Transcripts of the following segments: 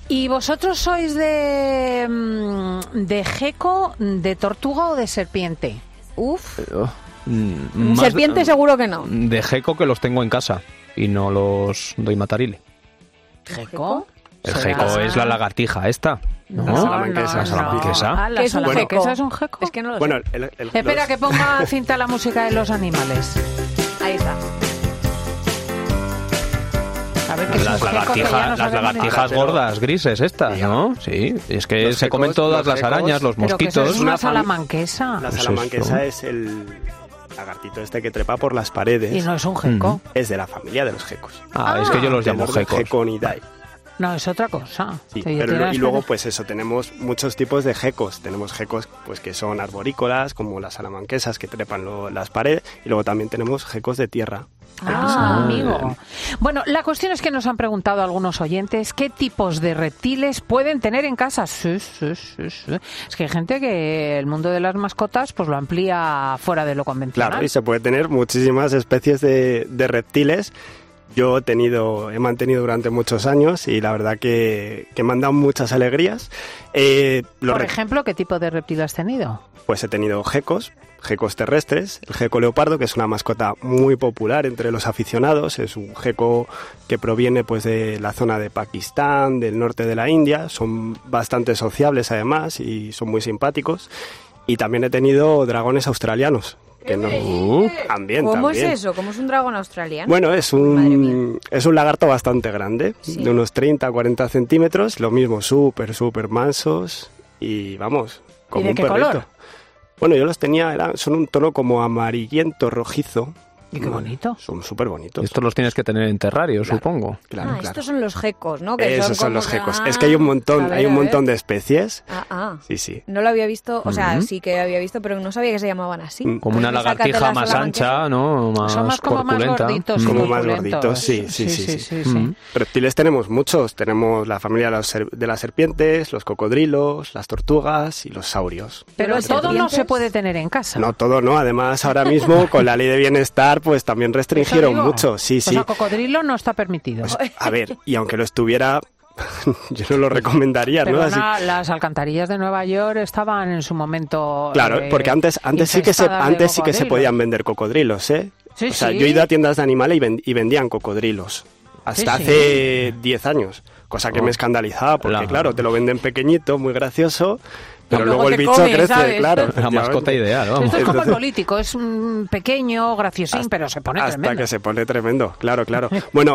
¿Y vosotros sois de gecko, de tortuga o de serpiente? Serpiente seguro que no. De gecko, que los tengo en casa y no los doy matarile. ¿Gecko? El gecko es la lagartija esta. ¿No? La salamanquesa. No. La salamanquesa. ¿Qué es un gecko? ¿Es un gecko? Es que no lo sé. Bueno, Espera, que ponga cinta la música de los animales. Ahí está. A ver, ¿qué es un Las gecko? Que ya no lagartijas, las sabemos ni- lagartijas gordas, grises estas, ¿no? Sí, es que Los se comen gecos, todas los las gecos. arañas, los Pero que eso mosquitos. es una Una fami- salamanquesa. La Pues salamanquesa eso. es el lagartito este que trepa por las paredes. Y no es un gecko. Es de la familia de los gecos. Es que yo los llamo Del orden gecos. Geconidae. No, es otra cosa. Sí, Que yo pero tenía y luego las- pues eso, tenemos muchos tipos de gecos. Tenemos gecos pues que son arborícolas, como las salamanquesas que trepan las paredes, y luego también tenemos gecos de tierra. Amigo. Bueno, la cuestión es que nos han preguntado algunos oyentes qué tipos de reptiles pueden tener en casa. Sí. Es que hay gente que el mundo de las mascotas pues lo amplía fuera de lo convencional. Claro, y se puede tener muchísimas especies de reptiles. Yo he mantenido durante muchos años y la verdad que me han dado muchas alegrías. Por ejemplo, ¿qué tipo de reptil has tenido? Pues he tenido gecos terrestres, el gecko leopardo, que es una mascota muy popular entre los aficionados. Es un gecko que proviene pues de la zona de Pakistán, del norte de la India. Son bastante sociables además y son muy simpáticos. Y también he tenido dragones australianos. Que no, también. ¿Cómo es eso? ¿Cómo es un dragón australiano? Bueno, es Madre mía. un lagarto bastante grande, Sí. de unos 30-40 centímetros, lo mismo, súper mansos y vamos, como ¿Y de un qué perrito. color? Bueno, yo los tenía, son un tono como amarillento, rojizo. Y qué bonito. Son súper bonitos. Estos los tienes que tener en terrario, Claro. supongo. Claro. Estos son los gecos, ¿no? Que Esos son como los que- gecos. Es que hay un montón, a ver, hay un a ver. montón de especies. Sí. No lo había visto, o sea, sí que había visto, pero no sabía que se llamaban así. Como una Sácate lagartija la más salamanquesa. ancha, ¿no? Más Son más como más corpulenta. gorditos. Como más corpulentos. gorditos, sí. Mm. Reptiles tenemos muchos. Tenemos la familia de las serpientes, los cocodrilos, las tortugas y los saurios. Pero ¿Las todo no serpientes? se puede tener en casa. No, todo no. Además, ahora mismo, con la ley de bienestar, pues también restringieron Eso digo. mucho. Sí. O sea, cocodrilo no está permitido. Pues, a ver, y aunque lo estuviera, yo no lo recomendaría, ¿no? Así- Perdona, las alcantarillas de Nueva York estaban en su momento. Claro, porque antes sí que se cocodrilos. podían vender cocodrilos, ¿eh? Sí, o sea, sí. yo he ido a tiendas de animales y vendían cocodrilos. Hasta Sí. hace 10 años. Cosa que me escandalizaba, porque claro, te lo venden pequeñito, muy gracioso, pero luego luego el te bicho come, crece, ¿sabes? claro. La mascota efectivamente. ideal, vamos. Esto es como el Entonces- político, es pequeño, graciosín, pero se pone Hasta tremendo. que se pone tremendo, claro. Bueno,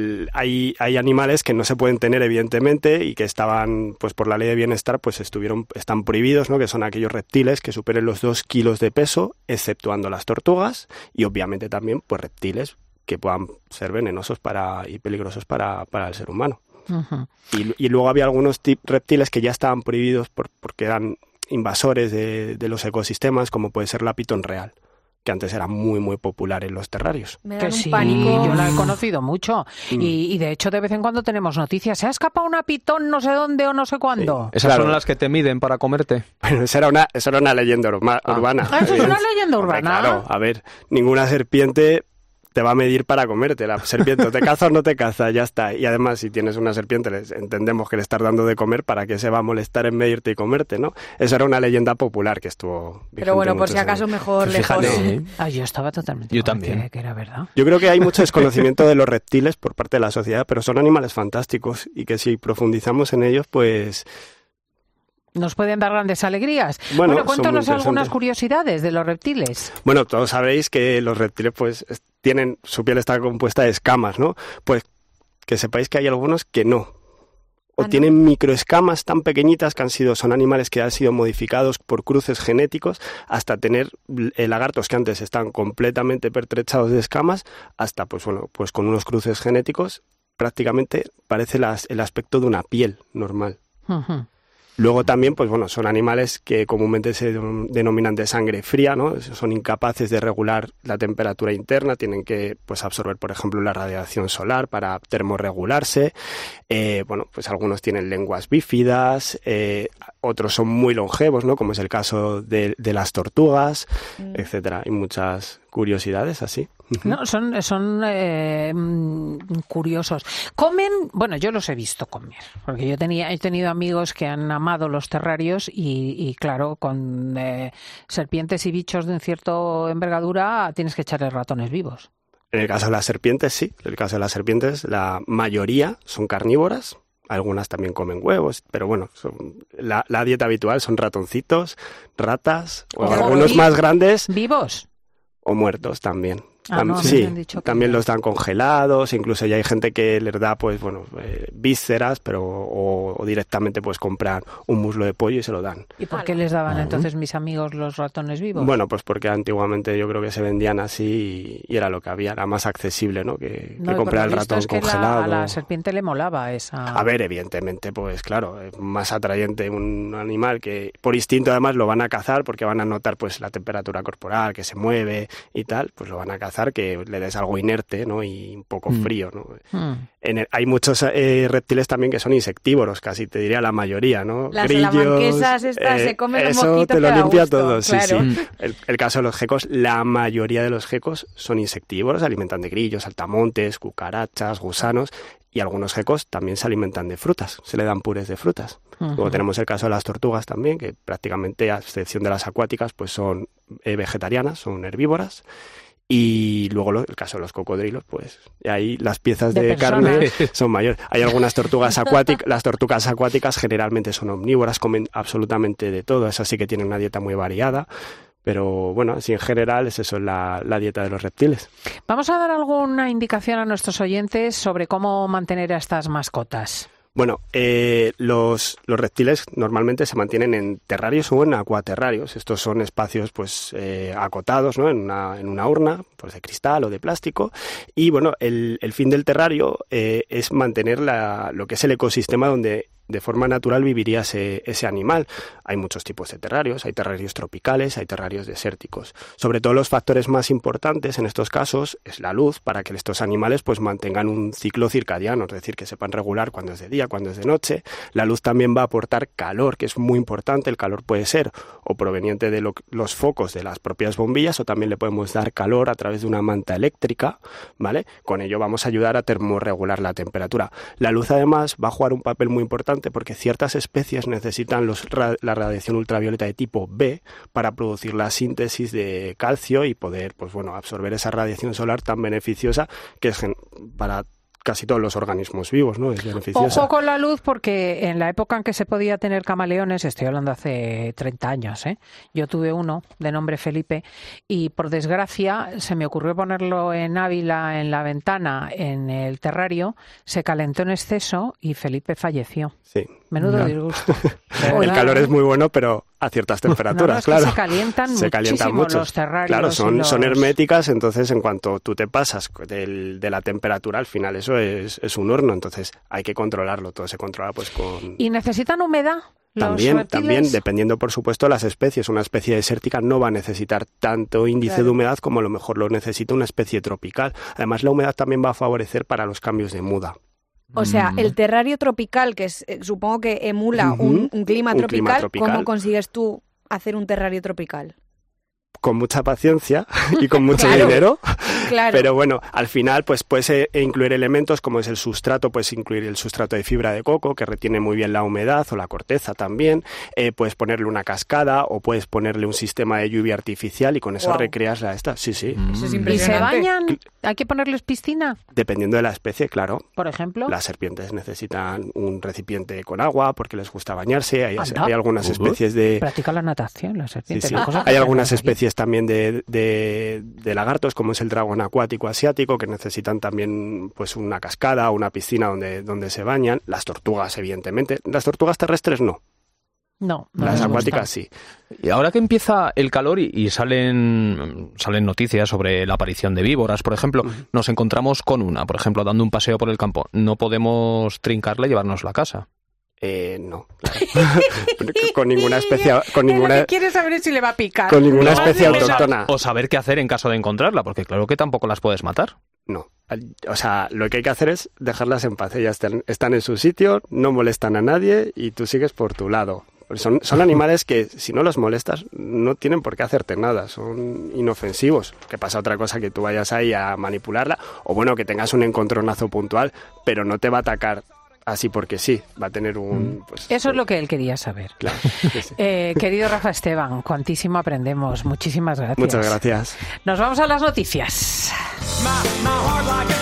hay animales que no se pueden tener, evidentemente, y que estaban, pues por la ley de bienestar, pues están prohibidos, ¿no? Que son aquellos reptiles que superen los 2 kilos de peso, exceptuando las tortugas, y obviamente también, pues reptiles que puedan ser venenosos y peligrosos para el ser humano. Ujú. Y luego había algunos reptiles que ya estaban prohibidos porque eran invasores de los ecosistemas, como puede ser la pitón real, que antes era muy popular en los terrarios. Me Que dan un sí, pánico. yo la he conocido mucho. Y de hecho, de vez en cuando tenemos noticias. Se ha escapado una pitón no sé dónde o no sé cuándo. Esas Claro. son las que te miden para comerte. Bueno, eso era una leyenda urbana. Ah, eso es una leyenda Hombre, urbana. claro, a ver, ninguna serpiente te va a medir para comerte. La serpiente o te caza o no te caza, ya está. Y además, si tienes una serpiente, entendemos que le estás dando de comer, ¿para qué se va a molestar en medirte y comerte, no? Eso era una leyenda popular que estuvo vigente Pero bueno, por muchos si acaso años. mejor Pues lejos. fíjate, ¿eh? Yo estaba totalmente Yo convencida también. de que era verdad. Yo creo que hay mucho desconocimiento de los reptiles por parte de la sociedad, pero son animales fantásticos y que si profundizamos en ellos, pues Nos pueden dar grandes alegrías. Bueno, Bueno, son muy cuéntanos algunas interesantes. curiosidades de los reptiles. Bueno, todos sabréis que los reptiles pues su piel está compuesta de escamas, ¿no? Pues que sepáis que hay algunos que no. O ¿no? tienen microescamas tan pequeñitas que son animales que han sido modificados por cruces genéticos hasta tener lagartos que antes están completamente pertrechados de escamas hasta pues con unos cruces genéticos prácticamente parece el aspecto de una piel normal. Ujú. Luego también, pues bueno, son animales que comúnmente se denominan de sangre fría, ¿no? Son incapaces de regular la temperatura interna, tienen que pues absorber, por ejemplo, la radiación solar para termorregularse. Bueno, pues algunos tienen lenguas bífidas, otros son muy longevos, ¿no? Como es el caso de las tortugas, etcétera. Hay muchas curiosidades así. No, son curiosos. Comen, bueno, yo los he visto comer, porque he tenido amigos que han amado los terrarios y claro, con serpientes y bichos de un cierto envergadura tienes que echarle ratones vivos. En el caso de las serpientes, sí. En el caso de las serpientes, la mayoría son carnívoras. Algunas también comen huevos, pero bueno, la dieta habitual son ratoncitos, ratas, o algunos más grandes. ¿Vivos? O muertos también. No, sí, me han dicho que también no. los dan congelados, incluso ya hay gente que les da, pues bueno, vísceras, pero o directamente pues compran un muslo de pollo y se lo dan. ¿Y por qué les daban entonces mis amigos los ratones vivos? Bueno, pues porque antiguamente yo creo que se vendían así y era lo que había, era más accesible, ¿no? Que comprar el ratón congelado. A la serpiente le molaba esa... A ver, evidentemente, pues claro, es más atrayente un animal que por instinto además lo van a cazar porque van a notar pues la temperatura corporal, que se mueve y tal, pues lo van a cazar, que le des algo inerte, ¿no? Y un poco frío, ¿no? Hay muchos reptiles también que son insectívoros, casi te diría la mayoría, ¿no? Las Grillos, salamanquesas estas se comen los eso mosquitos te lo que da limpia gusto, todo, sí, claro. sí. El caso de los gecos, la mayoría de los gecos son insectívoros, se alimentan de grillos, saltamontes, cucarachas, gusanos, y algunos gecos también se alimentan de frutas, se le dan purés de frutas. Luego tenemos el caso de las tortugas también, que prácticamente, a excepción de las acuáticas, pues son vegetarianas, son herbívoras. Y luego el caso de los cocodrilos, pues ahí las piezas de carne son mayores. Hay algunas tortugas acuáticas, las tortugas acuáticas generalmente son omnívoras, comen absolutamente de todo, esas sí que tienen una dieta muy variada. Pero bueno, así en general es eso, la dieta de los reptiles. Vamos a dar alguna indicación a nuestros oyentes sobre cómo mantener a estas mascotas. Bueno, los reptiles normalmente se mantienen en terrarios o en acuaterrarios. Estos son espacios pues acotados, ¿no? En una urna, pues de cristal o de plástico. Y bueno, el fin del terrario es mantener lo que es el ecosistema donde de forma natural viviría ese animal. Hay muchos tipos de terrarios, hay terrarios tropicales, hay terrarios desérticos. Sobre todo los factores más importantes en estos casos es la luz, para que estos animales pues mantengan un ciclo circadiano, es decir, que sepan regular cuándo es de día, cuándo es de noche. La luz también va a aportar calor, que es muy importante. El calor puede ser o proveniente de los focos de las propias bombillas, o también le podemos dar calor a través de una manta eléctrica, ¿vale? Con ello vamos a ayudar a termorregular la temperatura. La luz además va a jugar un papel muy importante porque ciertas especies necesitan la radiación ultravioleta de tipo B para producir la síntesis de calcio y poder, pues bueno, absorber esa radiación solar tan beneficiosa que es para casi todos los organismos vivos, ¿no? Es beneficiosa. Ojo con la luz, porque en la época en que se podía tener camaleones, estoy hablando hace 30 años, yo tuve uno de nombre Felipe y por desgracia se me ocurrió ponerlo en Ávila en la ventana, en el terrario, se calentó en exceso y Felipe falleció. Sí. Menudo disgusto. El calor es muy bueno, pero a ciertas temperaturas, claro. Se calientan mucho los terrarios. Claro, son herméticas, entonces en cuanto tú te pasas de la temperatura, al final eso es un horno, entonces hay que controlarlo, todo se controla pues con... ¿Y necesitan humedad? También, dependiendo por supuesto de las especies. Una especie desértica no va a necesitar tanto índice de humedad como a lo mejor lo necesita una especie tropical. Además, la humedad también va a favorecer para los cambios de muda. O sea, el terrario tropical, que supongo que emula un clima tropical, ¿cómo consigues tú hacer un terrario tropical? Con mucha paciencia y con mucho dinero, pero bueno, al final pues puedes incluir elementos como es el sustrato, puedes incluir el sustrato de fibra de coco que retiene muy bien la humedad, o la corteza también, puedes ponerle una cascada o puedes ponerle un sistema de lluvia artificial y con eso recreas sí. Eso es impresionante. ¿Y se bañan? ¿Hay que ponerles piscina? Dependiendo de la especie, claro. Por ejemplo, las serpientes necesitan un recipiente con agua porque les gusta bañarse. Hay algunas especies de... Practica la natación, las serpientes. Sí. Hay algunas especies también de lagartos, como es el dragón acuático asiático, que necesitan también pues una cascada o una piscina donde se bañan. Las tortugas, evidentemente. Las tortugas terrestres no. No, las acuáticas sí. Y ahora que empieza el calor y salen noticias sobre la aparición de víboras, por ejemplo, nos encontramos con una, por ejemplo, dando un paseo por el campo. No podemos trincarla y llevárnosla a casa. No. Con ninguna especie... Lo que quieres saber es si le va a picar. Con ninguna especie autóctona. O saber qué hacer en caso de encontrarla, porque claro que tampoco las puedes matar. No. O sea, lo que hay que hacer es dejarlas en paz. Ellas están en su sitio, no molestan a nadie y tú sigues por tu lado. Son animales que si no los molestas no tienen por qué hacerte nada, son inofensivos. Que pasa otra cosa que tú vayas ahí a manipularla o bueno, que tengas un encontronazo puntual, pero no te va a atacar así porque sí, va a tener un... Pues, eso es lo que él quería saber. Claro, sí. Querido Rafa Esteban, cuantísimo aprendemos. Muchísimas gracias. Muchas gracias. Nos vamos a las noticias.